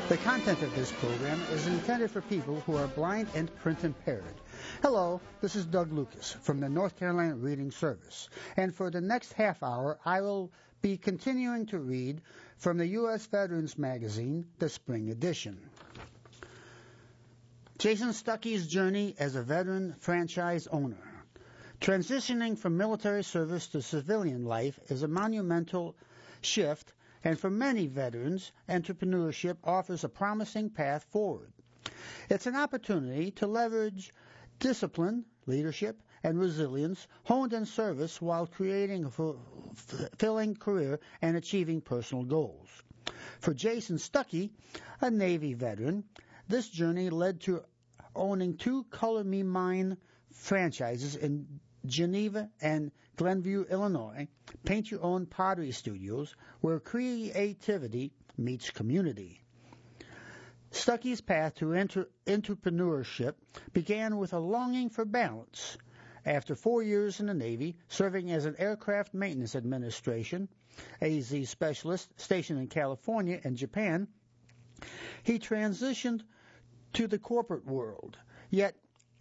The content of this program is intended for people who are blind and print impaired. Hello, this is Doug Lucas from the North Carolina Reading Service, and for the next half hour I will be continuing to read from the U.S. Veterans Magazine, the Spring Edition. Jason Stuckey's journey as a veteran franchise owner. Transitioning from military service to civilian life is a monumental shift, and for many veterans, entrepreneurship offers a promising path forward. It's an opportunity to leverage discipline, leadership, and resilience honed in service while creating a fulfilling career and achieving personal goals. For Jason Stuckey, a Navy veteran, this journey led to owning two Color Me Mine franchises in Geneva and Glenview, Illinois, paint-your-own pottery studios where creativity meets community. Stuckey's path to entrepreneurship began with a longing for balance. After 4 years in the Navy, serving as an aircraft maintenance administration, AZ specialist stationed in California and Japan, he transitioned to the corporate world. Yet,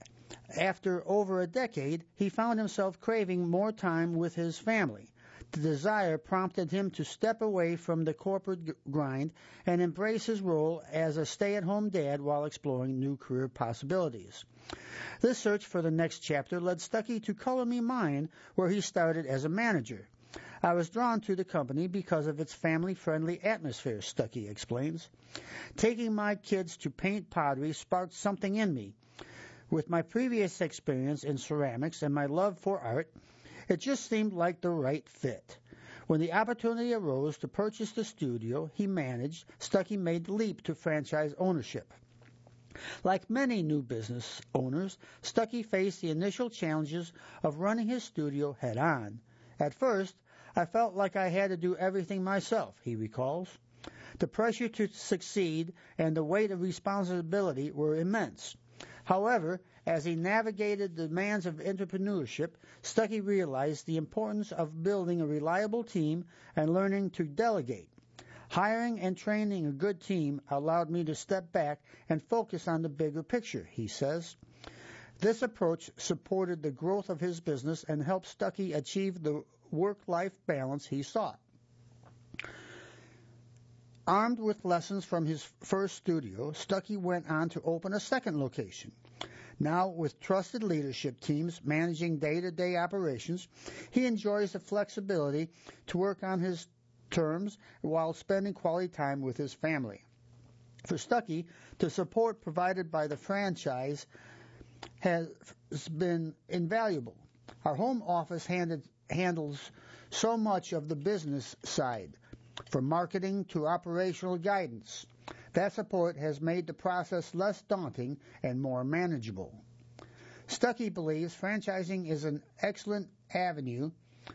after over a decade, he found himself craving more time with his family. The desire prompted him to step away from the corporate grind and embrace his role as a stay-at-home dad while exploring new career possibilities. This search for the next chapter led Stuckey to Color Me Mine, where he started as a manager. I was drawn to the company because of its family-friendly atmosphere, Stuckey explains. Taking my kids to paint pottery sparked something in me. With my previous experience in ceramics and my love for art, it just seemed like the right fit. When the opportunity arose to purchase the studio he managed, Stuckey made the leap to franchise ownership. Like many new business owners, Stuckey faced the initial challenges of running his studio head-on. At first, I felt like I had to do everything myself, he recalls. The pressure to succeed and the weight of responsibility were immense. However, as he navigated the demands of entrepreneurship, Stuckey realized the importance of building a reliable team and learning to delegate. Hiring and training a good team allowed me to step back and focus on the bigger picture, he says. This approach supported the growth of his business and helped Stuckey achieve the work-life balance he sought. Armed with lessons from his first studio, Stuckey went on to open a second location. Now, with trusted leadership teams managing day-to-day operations, he enjoys the flexibility to work on his terms while spending quality time with his family. For Stuckey, the support provided by the franchise has been invaluable. Our home office handles so much of the business side, from marketing to operational guidance. That support has made the process less daunting and more manageable. Stuckey believes franchising is an excellent avenue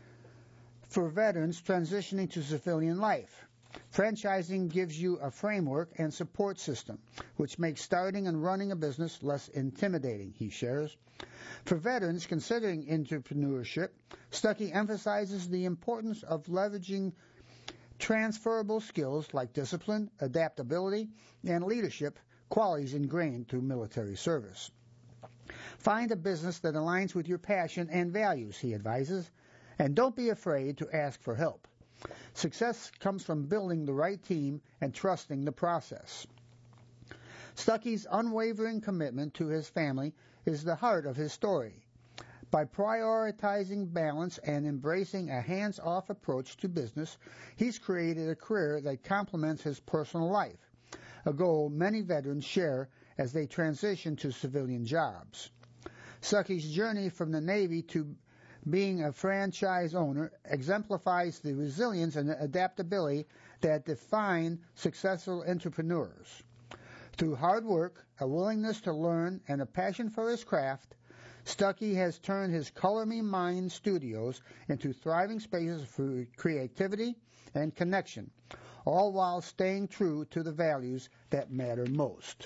for veterans transitioning to civilian life. Franchising gives you a framework and support system, which makes starting and running a business less intimidating, he shares. For veterans considering entrepreneurship, Stuckey emphasizes the importance of leveraging transferable skills like discipline, adaptability, and leadership, qualities ingrained through military service. Find a business that aligns with your passion and values, he advises, and don't be afraid to ask for help. Success comes from building the right team and trusting the process. Stuckey's unwavering commitment to his family is the heart of his story. By prioritizing balance and embracing a hands-off approach to business, he's created a career that complements his personal life, a goal many veterans share as they transition to civilian jobs. Stuckey's journey from the Navy to being a franchise owner exemplifies the resilience and adaptability that define successful entrepreneurs. Through hard work, a willingness to learn, and a passion for his craft, Stuckey has turned his Color Me Mine studios into thriving spaces for creativity and connection, all while staying true to the values that matter most.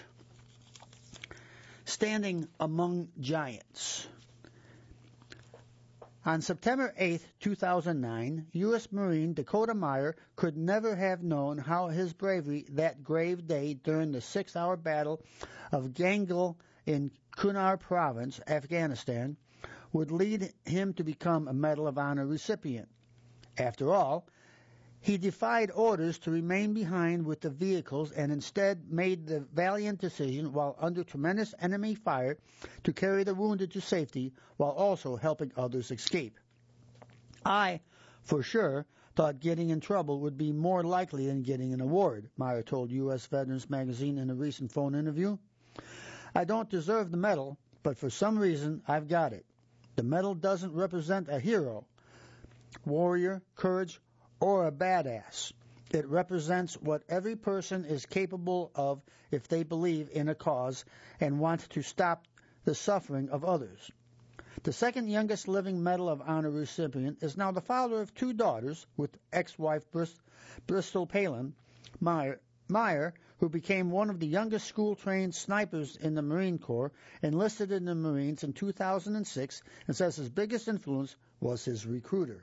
Standing among giants. On September 8, 2009, U.S. Marine Dakota Meyer could never have known how his bravery that grave day during the 6-hour Battle of Gangel in Kunar Province, Afghanistan, would lead him to become a Medal of Honor recipient. After all, he defied orders to remain behind with the vehicles and instead made the valiant decision while under tremendous enemy fire to carry the wounded to safety while also helping others escape. I, for sure, thought getting in trouble would be more likely than getting an award, Meyer told U.S. Veterans Magazine in a recent phone interview. I don't deserve the medal, but for some reason I've got it. The medal doesn't represent a hero, warrior, courage, or a badass. It represents what every person is capable of if they believe in a cause and want to stop the suffering of others. The second youngest living Medal of Honor recipient is now the father of 2 daughters with ex-wife Bristol Palin. Meyer, who became one of the youngest school-trained snipers in the Marine Corps, enlisted in the Marines in 2006 and says his biggest influence was his recruiter.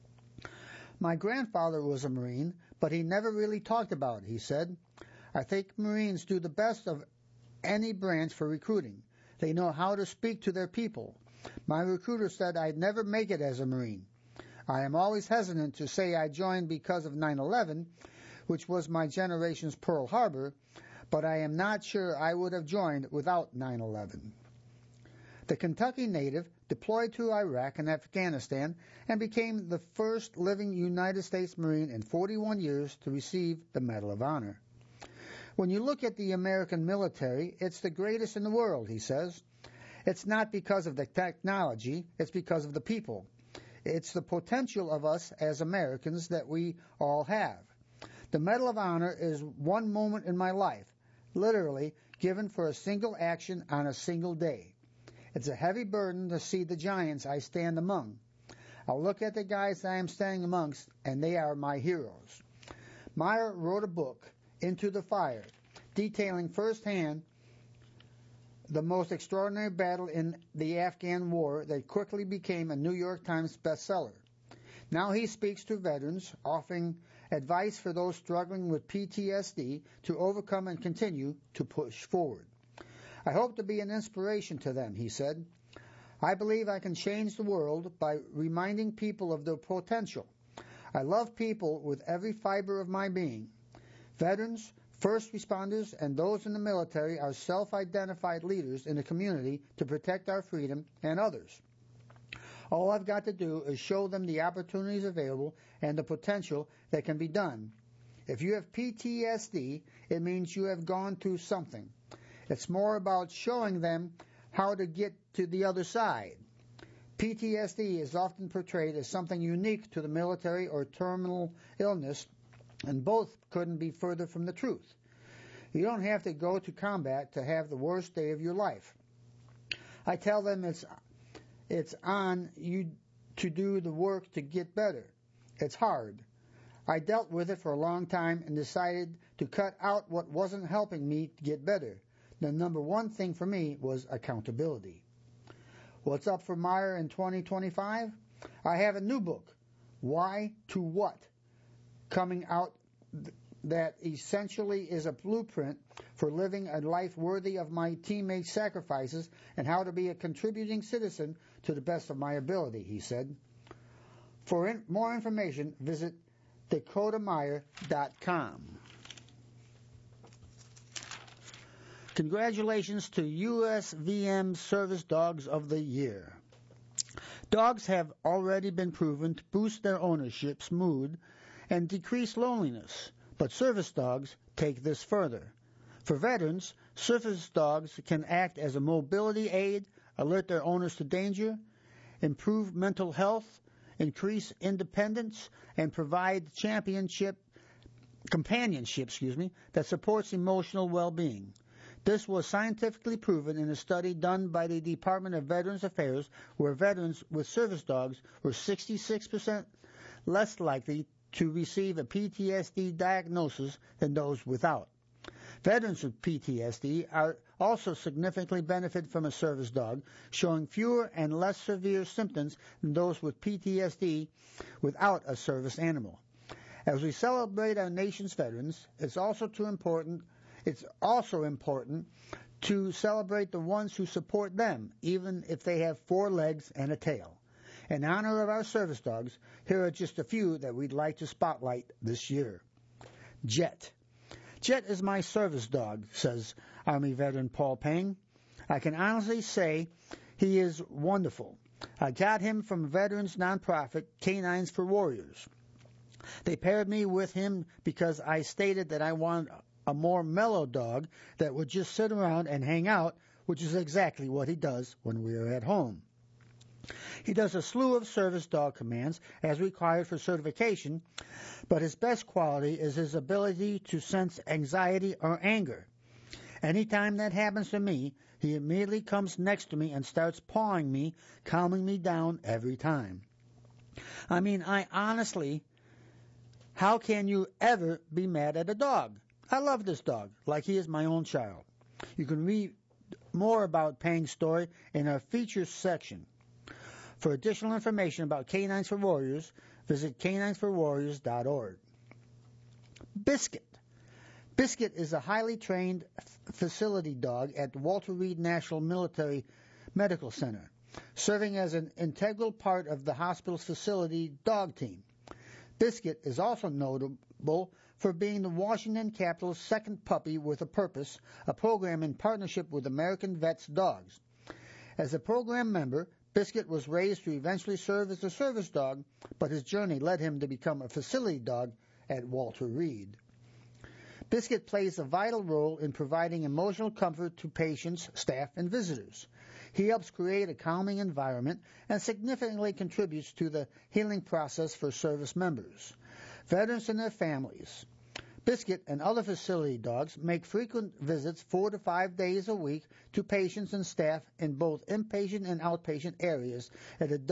My grandfather was a Marine, but he never really talked about it, he said. I think Marines do the best of any branch for recruiting. They know how to speak to their people. My recruiter said I'd never make it as a Marine. I am always hesitant to say I joined because of 9/11, which was my generation's Pearl Harbor, but I am not sure I would have joined without 9/11. The Kentucky native deployed to Iraq and Afghanistan and became the first living United States Marine in 41 years to receive the Medal of Honor. When you look at the American military, it's the greatest in the world, he says. It's not because of the technology, it's because of the people. It's the potential of us as Americans that we all have. The Medal of Honor is one moment in my life, literally given for a single action on a single day. It's a heavy burden to see the giants I stand among. I'll look at the guys I am standing amongst, and they are my heroes. Meyer wrote a book, Into the Fire, detailing firsthand the most extraordinary battle in the Afghan war that quickly became a New York Times bestseller. Now he speaks to veterans, offering advice for those struggling with PTSD to overcome and continue to push forward. I hope to be an inspiration to them, he said. I believe I can change the world by reminding people of their potential. I love people with every fiber of my being. Veterans, first responders, and those in the military are self-identified leaders in the community to protect our freedom and others. All I've got to do is show them the opportunities available and the potential that can be done. If you have PTSD, it means you have gone through something. It's more about showing them how to get to the other side. PTSD is often portrayed as something unique to the military or terminal illness, and both couldn't be further from the truth. You don't have to go to combat to have the worst day of your life. I tell them it's on you to do the work to get better. It's hard. I dealt with it for a long time and decided to cut out what wasn't helping me get better. The number one thing for me was accountability. What's up for Meyer in 2025? I have a new book, Why to What, coming out that essentially is a blueprint for living a life worthy of my teammates' sacrifices and how to be a contributing citizen to the best of my ability, he said. For more information, visit dakotameyer.com. Congratulations to USVM Service Dogs of the Year. Dogs have already been proven to boost their ownership's mood and decrease loneliness, but service dogs take this further. For veterans, service dogs can act as a mobility aid, alert their owners to danger, improve mental health, increase independence, and provide companionship that supports emotional well-being. This was scientifically proven in a study done by the Department of Veterans Affairs, where veterans with service dogs were 66% less likely to receive a PTSD diagnosis than those without. Veterans with PTSD are also significantly benefit from a service dog, showing fewer and less severe symptoms than those with PTSD without a service animal. As we celebrate our nation's veterans, it's also important to celebrate the ones who support them, even if they have 4 legs and a tail. In honor of our service dogs, here are just a few that we'd like to spotlight this year. Jet. Jet is my service dog, says Army veteran Paul Pang. I can honestly say he is wonderful. I got him from veterans nonprofit Canines for Warriors. They paired me with him because I stated that I wanted a more mellow dog that would just sit around and hang out, which is exactly what he does when we are at home. He does a slew of service dog commands as required for certification, but his best quality is his ability to sense anxiety or anger. Anytime that happens to me, he immediately comes next to me and starts pawing me, calming me down every time. I mean, how can you ever be mad at a dog? I love this dog, like he is my own child. You can read more about Pang's story in our features section. For additional information about Canines for Warriors, visit caninesforwarriors.org. Biscuit. Biscuit is a highly trained facility dog at Walter Reed National Military Medical Center, serving as an integral part of the hospital's facility dog team. Biscuit is also notable for being the Washington Capitol's second puppy with a purpose, a program in partnership with American Vets Dogs. As a program member, Biscuit was raised to eventually serve as a service dog, but his journey led him to become a facility dog at Walter Reed. Biscuit plays a vital role in providing emotional comfort to patients, staff, and visitors. He helps create a calming environment and significantly contributes to the healing process for service members, veterans, and their families. Biscuit and other facility dogs make frequent visits 4 to 5 days a week to patients and staff in both inpatient and outpatient areas at the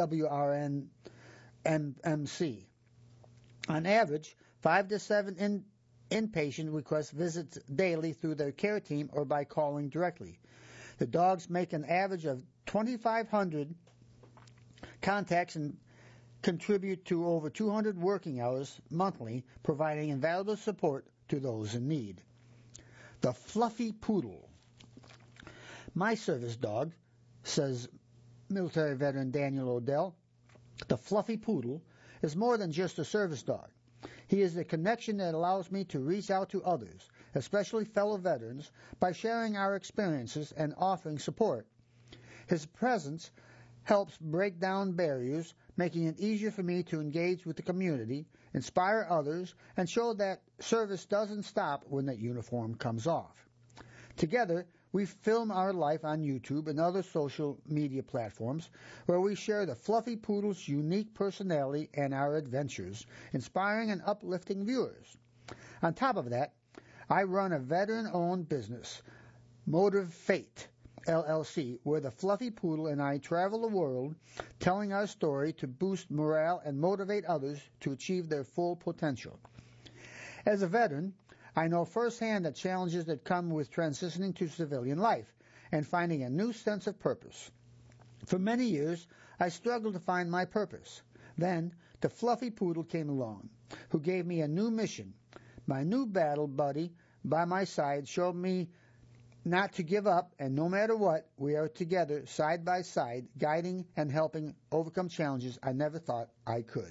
WRN-MMC. On average, 5 to 7 inpatient request visits daily through their care team or by calling directly. The dogs make an average of 2,500 contacts and contribute to over 200 working hours monthly, providing invaluable support to those in need. The Fluffy Poodle. My service dog, says military veteran Daniel Odell, the Fluffy Poodle is more than just a service dog. He is the connection that allows me to reach out to others, especially fellow veterans, by sharing our experiences and offering support. His presence helps break down barriers, making it easier for me to engage with the community, inspire others, and show that service doesn't stop when the uniform comes off. Together, we film our life on YouTube and other social media platforms where we share the Fluffy Poodle's unique personality and our adventures, inspiring and uplifting viewers. On top of that, I run a veteran-owned business, Motive Fate, LLC, where the Fluffy Poodle and I travel the world telling our story to boost morale and motivate others to achieve their full potential. As a veteran, I know firsthand the challenges that come with transitioning to civilian life and finding a new sense of purpose. For many years, I struggled to find my purpose. Then, the Fluffy Poodle came along, who gave me a new mission. My new battle buddy by my side showed me not to give up, and no matter what, we are together, side by side, guiding and helping overcome challenges I never thought I could.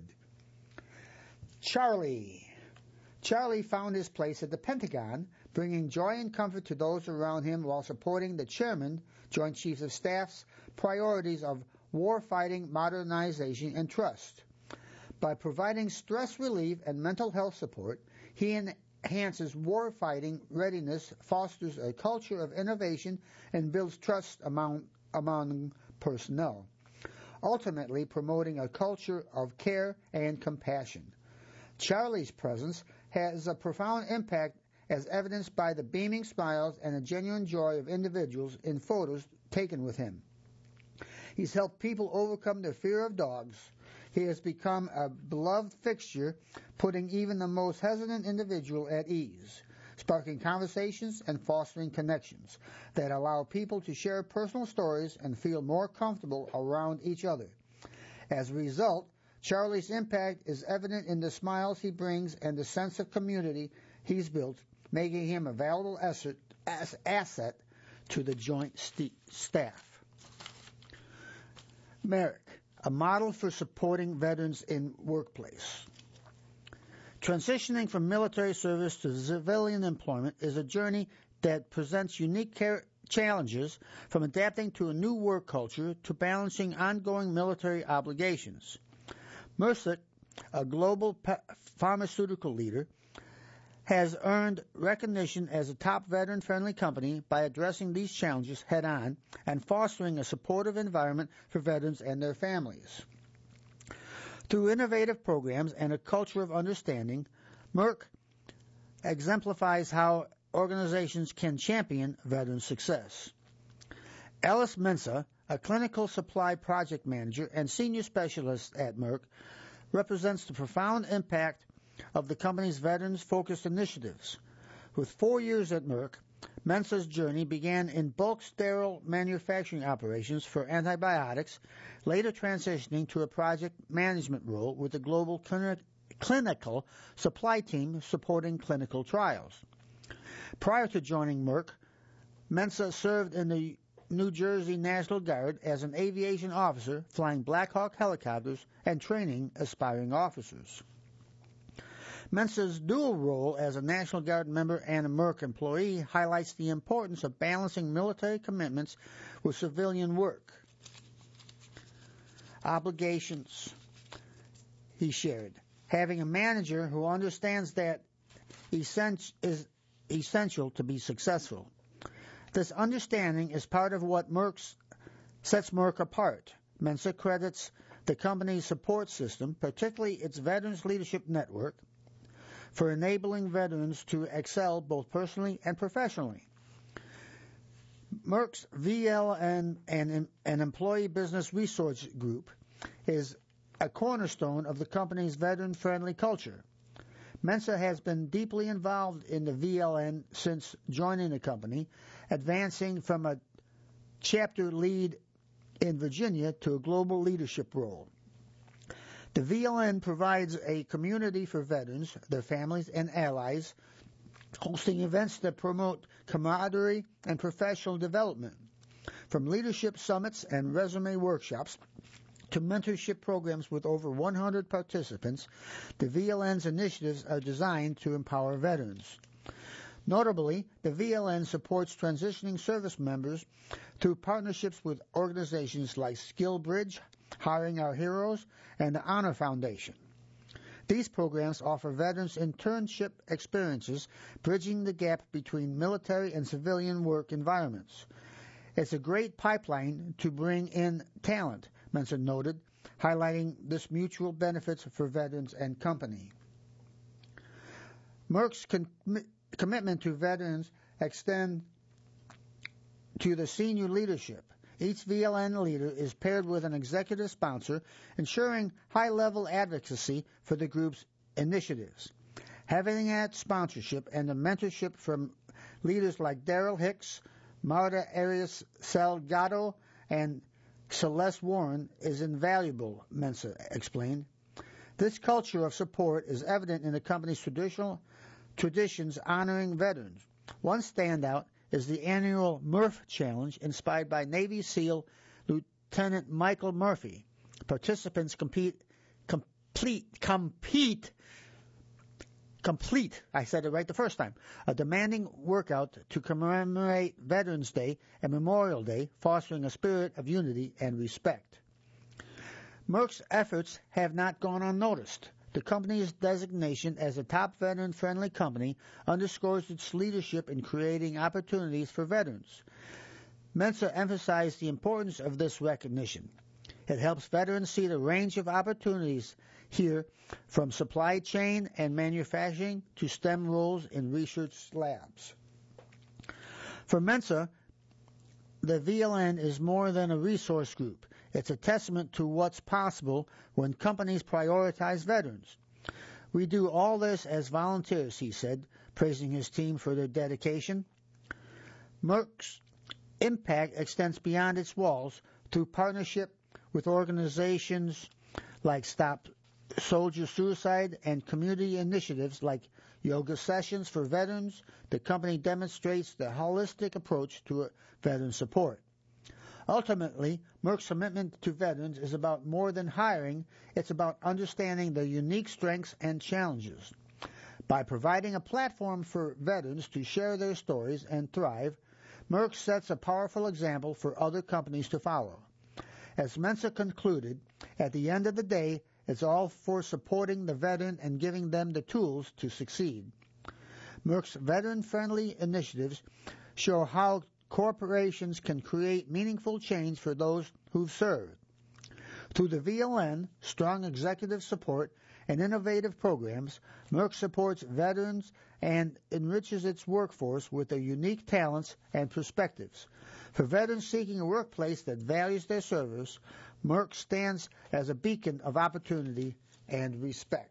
Charlie. Charlie found his place at the Pentagon, bringing joy and comfort to those around him while supporting the Chairman, Joint Chiefs of Staff's priorities of warfighting, modernization, and trust. By providing stress relief and mental health support, he enhances warfighting readiness, fosters a culture of innovation, and builds trust among personnel, ultimately promoting a culture of care and compassion. Charlie's presence has a profound impact as evidenced by the beaming smiles and a genuine joy of individuals in photos taken with him. He's helped people overcome their fear of dogs. He has become a beloved fixture, putting even the most hesitant individual at ease. sparking conversations and fostering connections that allow people to share personal stories and feel more comfortable around each other. As a result, Charlie's impact is evident in the smiles he brings and the sense of community he's built, making him a valuable asset to the joint staff. Merrick, a model for supporting veterans in workplace. Transitioning from military service to civilian employment is a journey that presents unique challenges, from adapting to a new work culture to balancing ongoing military obligations. Merck, a global pharmaceutical leader, has earned recognition as a top veteran-friendly company by addressing these challenges head-on and fostering a supportive environment for veterans and their families. Through innovative programs and a culture of understanding, Merck exemplifies how organizations can champion veteran success. Alice Mensa, a clinical supply project manager and senior specialist at Merck, represents the profound impact of the company's veterans-focused initiatives. With 4 years at Merck, Mensa's journey began in bulk sterile manufacturing operations for antibiotics, later transitioning to a project management role with the global clinical supply team supporting clinical trials. Prior to joining Merck, Mensa served in the New Jersey National Guard as an aviation officer, flying Black Hawk helicopters and training aspiring officers. Mensa's dual role as a National Guard member and a Merck employee highlights the importance of balancing military commitments with civilian work. Obligations, he shared. Having a manager who understands that is essential to be successful. This understanding is part of what sets Merck apart. Mensa credits the company's support system, particularly its Veterans Leadership Network, for enabling veterans to excel both personally and professionally. Merck's VLN, an employee business resource group, is a cornerstone of the company's veteran-friendly culture. Mensa has been deeply involved in the VLN since joining the company, advancing from a chapter lead in Virginia to a global leadership role. The VLN provides a community for veterans, their families, and allies, hosting events that promote camaraderie and professional development. From leadership summits and resume workshops to mentorship programs with over 100 participants, the VLN's initiatives are designed to empower veterans. Notably, the VLN supports transitioning service members through partnerships with organizations like SkillBridge, Hiring Our Heroes, and the Honor Foundation. These programs offer veterans internship experiences, bridging the gap between military and civilian work environments. It's a great pipeline to bring in talent, Mensa noted, highlighting this mutual benefits for veterans and company. Merck's commitment to veterans extends to the senior leadership. Each VLN leader is paired with an executive sponsor, ensuring high-level advocacy for the group's initiatives. Having that sponsorship and the mentorship from leaders like Daryl Hicks, Marta Arias Salgado, and Celeste Warren is invaluable, Mensa explained. This culture of support is evident in the company's traditions honoring veterans. One standout is the annual Murph Challenge, inspired by Navy SEAL Lieutenant Michael Murphy. Participants complete, I said it right the first time, a demanding workout to commemorate Veterans Day and Memorial Day, fostering a spirit of unity and respect. Merck's efforts have not gone unnoticed. The company's designation as a top veteran-friendly company underscores its leadership in creating opportunities for veterans. Mensa emphasized the importance of this recognition. It helps veterans see the range of opportunities here, from supply chain and manufacturing to STEM roles in research labs. For Mensa, the VLN is more than a resource group. It's a testament to what's possible when companies prioritize veterans. We do all this as volunteers, he said, praising his team for their dedication. Merck's impact extends beyond its walls through partnership with organizations like Stop Soldier Suicide and community initiatives like yoga sessions for veterans. The company demonstrates the holistic approach to veteran support. Ultimately, Merck's commitment to veterans is about more than hiring. It's about understanding their unique strengths and challenges. By providing a platform for veterans to share their stories and thrive, Merck sets a powerful example for other companies to follow. As Mensa concluded, at the end of the day, it's all for supporting the veteran and giving them the tools to succeed. Merck's veteran-friendly initiatives show how corporations can create meaningful change for those who've served. Through the VLN, strong executive support, and innovative programs, Merck supports veterans and enriches its workforce with their unique talents and perspectives. For veterans seeking a workplace that values their service, Merck stands as a beacon of opportunity and respect.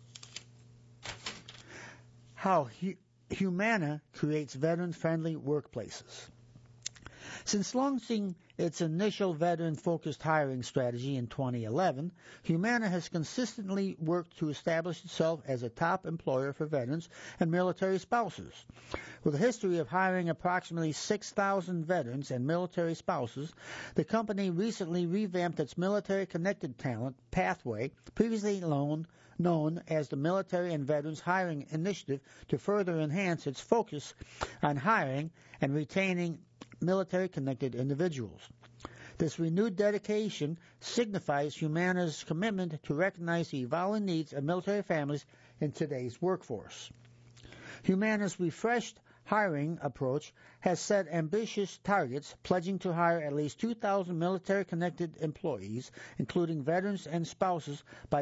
How Humana creates veteran-friendly workplaces. Since launching its initial veteran-focused hiring strategy in 2011, Humana has consistently worked to establish itself as a top employer for veterans and military spouses. With a history of hiring approximately 6,000 veterans and military spouses, the company recently revamped its military-connected talent pathway, previously known as the Military and Veterans Hiring Initiative, to further enhance its focus on hiring and retaining military-connected individuals. This renewed dedication signifies Humana's commitment to recognize the evolving needs of military families in today's workforce. Humana's refreshed hiring approach has set ambitious targets, pledging to hire at least 2,000 military-connected employees, including veterans and spouses, by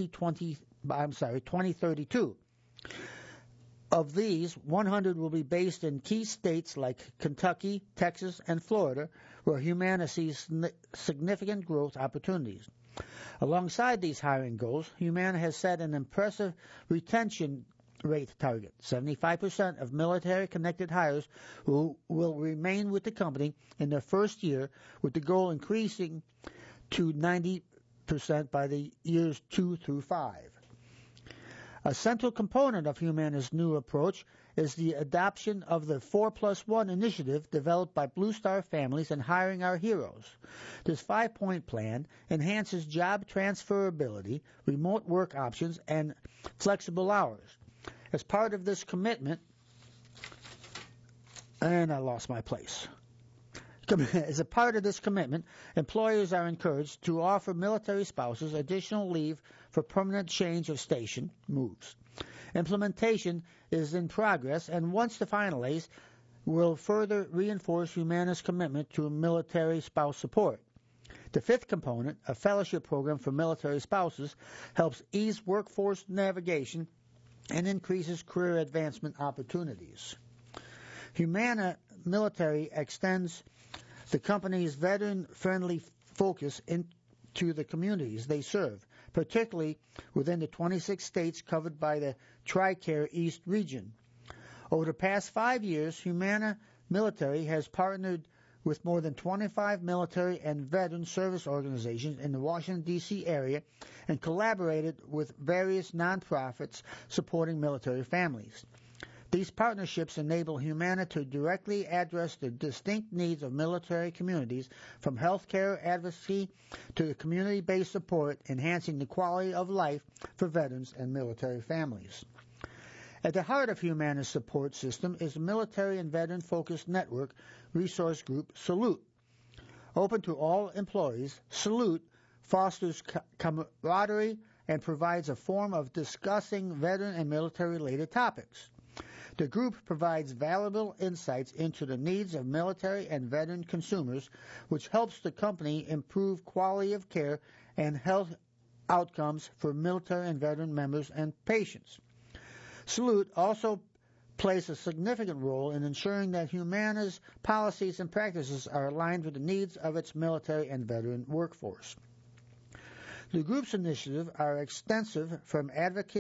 2032. Of these, 100 will be based in key states like Kentucky, Texas, and Florida, where Humana sees significant growth opportunities. Alongside these hiring goals, Humana has set an impressive retention rate target. 75% of military-connected hires will remain with the company in their first year, with the goal increasing to 90% by the years 2 through 5. A central component of Humana's new approach is the adoption of the 4+1 initiative developed by Blue Star Families and Hiring Our Heroes. This 5-point plan enhances job transferability, remote work options, and flexible hours. As part of this commitment, and I lost my place. As a part of this commitment, employers are encouraged to offer military spouses additional leave for permanent change of station moves. Implementation is in progress, and once finalized, will further reinforce Humana's commitment to military spouse support. The fifth component, a fellowship program for military spouses, helps ease workforce navigation and increases career advancement opportunities. Humana Military extends the company's veteran-friendly focus into the communities they serve, particularly within the 26 states covered by the TRICARE East region. Over the past 5 years, Humana Military has partnered with more than 25 military and veteran service organizations in the Washington, D.C. area and collaborated with various nonprofits supporting military families. These partnerships enable Humana to directly address the distinct needs of military communities, from healthcare advocacy to community-based support, enhancing the quality of life for veterans and military families. At the heart of Humana's support system is the military and veteran-focused network resource group Salute. Open to all employees, Salute fosters camaraderie and provides a forum of discussing veteran and military-related topics. The group provides valuable insights into the needs of military and veteran consumers, which helps the company improve quality of care and health outcomes for military and veteran members and patients. Salute also plays a significant role in ensuring that Humana's policies and practices are aligned with the needs of its military and veteran workforce. The group's initiatives are extensive, from advocacy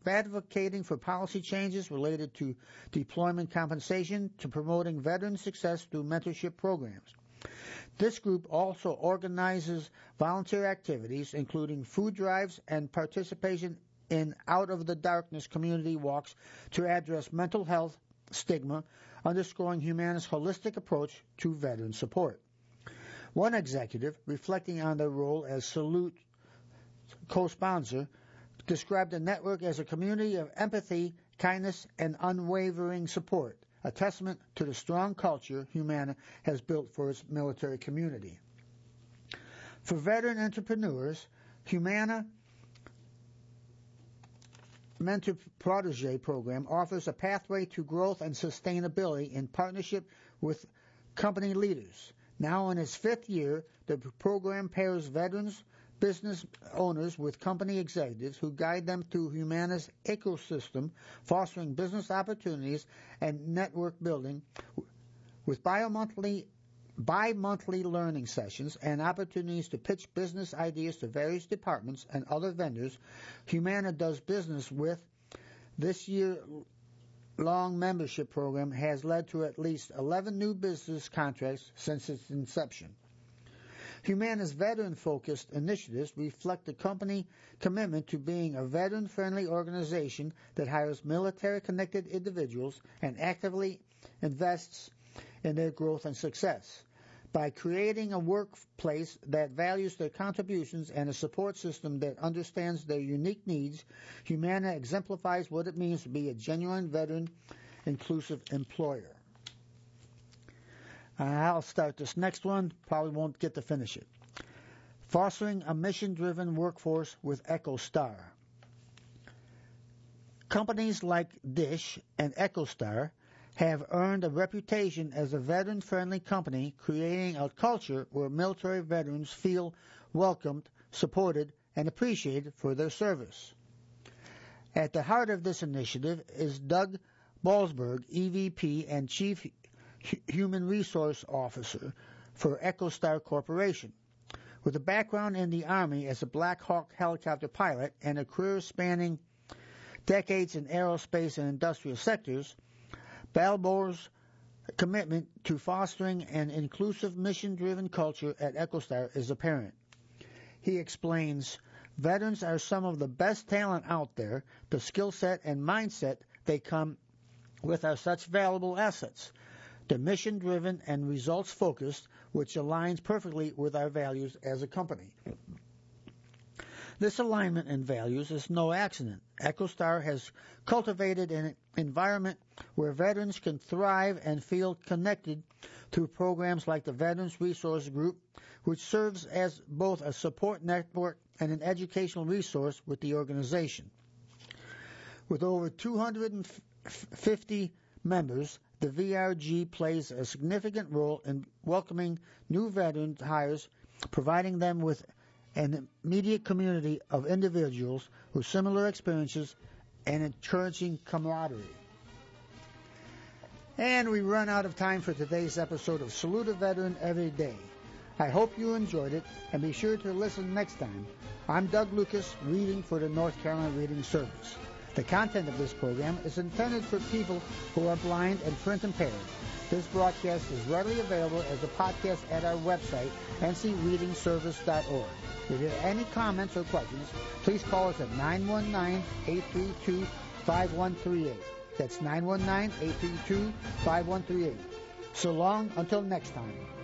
advocating for policy changes related to deployment compensation to promoting veteran success through mentorship programs. This group also organizes volunteer activities, including food drives and participation in Out of the Darkness community walks to address mental health stigma, underscoring Humana's holistic approach to veteran support. One executive, reflecting on their role as Salute co-sponsor, described the network as a community of empathy, kindness, and unwavering support, a testament to the strong culture Humana has built for its military community. For veteran entrepreneurs, Humana Mentor Protege program offers a pathway to growth and sustainability in partnership with company leaders. Now in its 5th year, the program pairs veterans, business owners with company executives who guide them through Humana's ecosystem, fostering business opportunities and network building with bi-monthly learning sessions and opportunities to pitch business ideas to various departments and other vendors. Humana does business with. This year-long membership program has led to at least 11 new business contracts since its inception. Humana's veteran-focused initiatives reflect the company commitment to being a veteran-friendly organization that hires military-connected individuals and actively invests in their growth and success. By creating a workplace that values their contributions and a support system that understands their unique needs, Humana exemplifies what it means to be a genuine veteran-inclusive employer. I'll start this next one. Probably won't get to finish it. Fostering a mission-driven workforce with EchoStar. Companies like DISH and EchoStar have earned a reputation as a veteran-friendly company, creating a culture where military veterans feel welcomed, supported, and appreciated for their service. At the heart of this initiative is Doug Balsberg, EVP and Chief Human Resource Officer for EchoStar Corporation. With a background in the Army as a Black Hawk helicopter pilot and a career spanning decades in aerospace and industrial sectors, Balsberg's commitment to fostering an inclusive, mission-driven culture at EchoStar is apparent. He explains, veterans are some of the best talent out there. The skill set and mindset they come with are such valuable assets. They're mission-driven and results-focused, which aligns perfectly with our values as a company. This alignment in values is no accident. EchoStar has cultivated an environment where veterans can thrive and feel connected through programs like the Veterans Resource Group, which serves as both a support network and an educational resource with the organization. With over 250 members, the VRG plays a significant role in welcoming new veteran hires, providing them with an immediate community of individuals with similar experiences and encouraging camaraderie. And we run out of time for today's episode of Salute a Veteran Every Day. I hope you enjoyed it, and be sure to listen next time. I'm Doug Lucas, reading for the North Carolina Reading Service. The content of this program is intended for people who are blind and print impaired. This broadcast is readily available as a podcast at our website, ncreadingservice.org. If you have any comments or questions, please call us at 919-832-5138. That's 919-832-5138. So long until next time.